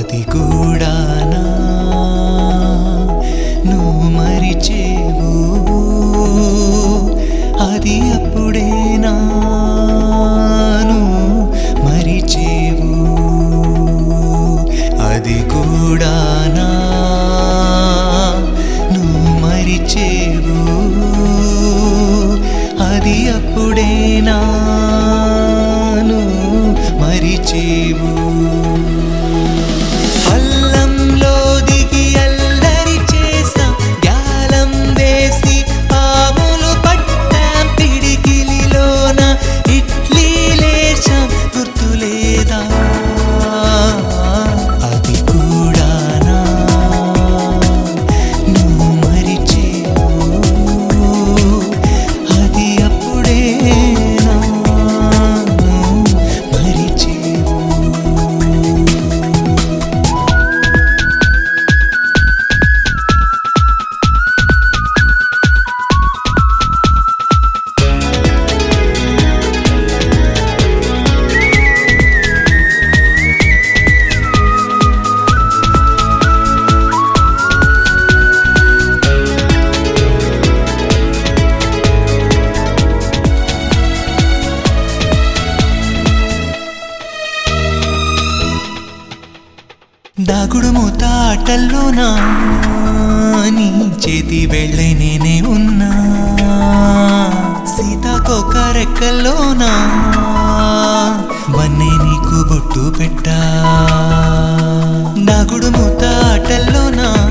అది కూడానా నువ్వు మరిచేవు అది అప్పుడేనా నువ్వు మరిచేవు అది కూడానా నువ్వు మరిచేవు అది అప్పుడేనా నువ్వు మరిచేవు అల్లంలో దిగి అల్లరి చేసాం గాలం వేసి పాములు పట్టాం పిడికిలిలోన ఇడ్లీ లేచాం గుర్తులేదా అది కూడానా నువ్వు మరిచేవు అది అప్పుడేనా నువ్వు మరిచేవు దాగుడు మూత ఆటల్లోనా నీ చేతి వెళ్ళే నేనే ఉన్నా సీతాకోక రెక్కల్లోనా వన్నే నీకు బొట్టు పెట్టా దాగుడు మూత ఆటల్లోనా